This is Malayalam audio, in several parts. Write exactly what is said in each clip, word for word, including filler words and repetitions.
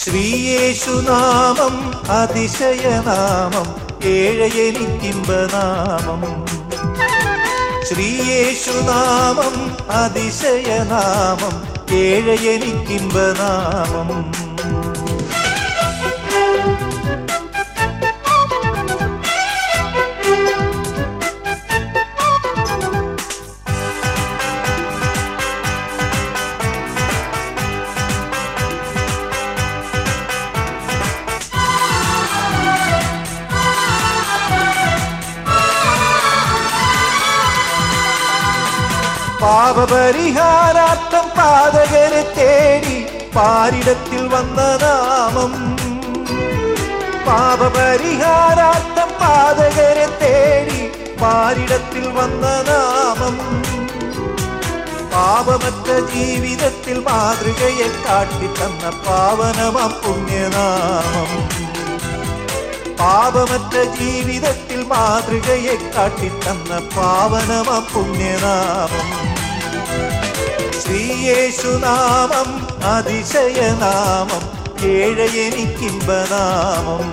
ശ്രീയേശുനാമം അതിശയനാമം ഏഴയെനിക്കിമ്പനാമം. ശ്രീയേശുനാമം അതിശയനാമം ഏഴയെനിക്കിമ്പനാമം. പാപപരിഹാരാർത്ഥം പാതകരെ തേടി പാരിടത്തിൽ വന്ന നാമം. പാപപരിഹാരാർത്ഥം പാതകരെ തേടി പാരിടത്തിൽ വന്ന നാമം. പാപമറ്റ ജീവിതത്തിൽ മാതൃകയെ കാട്ടിത്തന്ന പാവനമാം പുണ്യനാമം. പാപമറ്റ ജീവിതത്തിൽ മാതൃകയെ കാട്ടിത്തന്ന പാവനമാം പുണ്യനാമം. ശ്രീയേശുനാമം അതിശയനാമം ഏഴയെനിക്കിമ്പനാമം.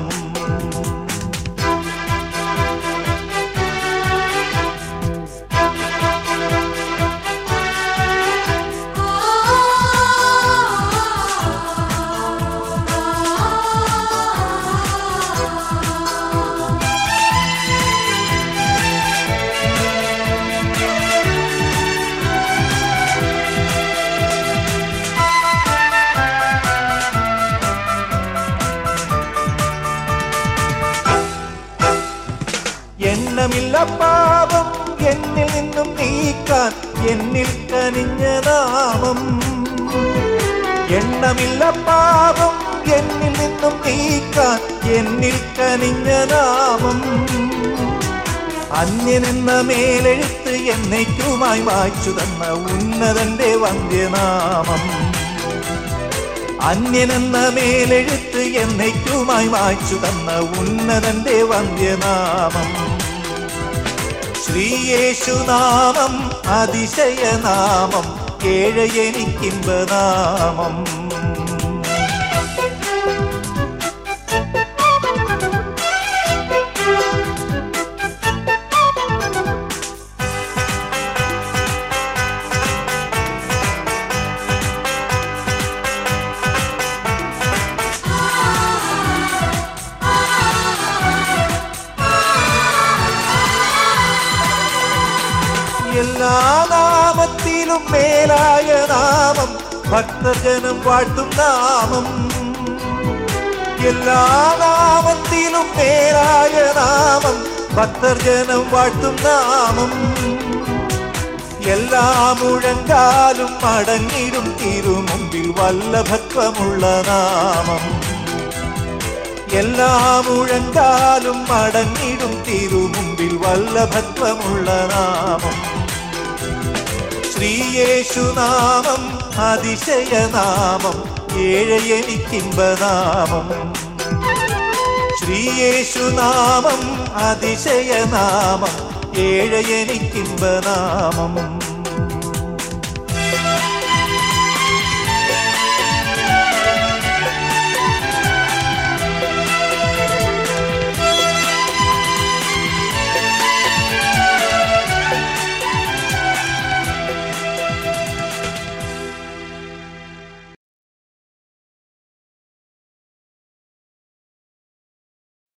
എണ്ണമില്ല പാപം എന്നിൽ നിന്നും നീക്കാൻ എന്നിൽ കനിഞ്ഞ നാമം. എണ്ണമില്ല പാപം എന്നിൽ നിന്നും നീക്കാൻ എന്നിൽ കനിഞ്ഞ നാമം. അന്യനെന്ന മേലെഴുത്ത് എന്നേക്കുമായി മായ്ച്ചു തന്ന ഉന്നതന്റെ വന്ധ്യനാമം. അന്യനെന്ന മേലെഴുത്ത് എന്നേക്കുമായി മായ്ച്ചു തന്ന ഉന്നതന്റെ വന്ധ്യനാമം. ശ്രീയേശുനാമം അതിശയനാമം ഏഴയെനിക്കിമ്പനാമം. എല്ലാ നാമത്തിലും മേലായ നാമം ഭക്തജനം വാഴ്ത്തും നാമം. എല്ലാ നാമത്തിലും മേലായ നാമം ഭക്തജനം വാഴ്ത്തും നാമം. എല്ലാ മുഴങ്കാലും മടങ്ങിടും തിരുമുമ്പിൽ വല്ലഭത്വമുള്ള നാമം. എല്ലാ മുഴങ്കാലും മടങ്ങിടും തിരുമുമ്പിൽ വല്ലഭത്വമുള്ള നാമം. ശ്രീയേശുനാമം അതിശയനാമം ഏഴയെനിക്കിമ്പനാമം. ശ്രീയേശുനാമം അതിശയനാമം ഏഴയെനിക്കിമ്പനാമം.